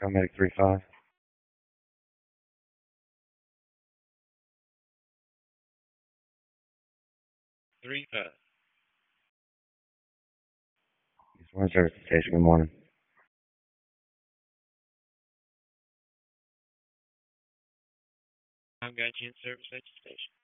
Medic 3-5. 3-5. One service station. Good morning. I've got you in service at your station.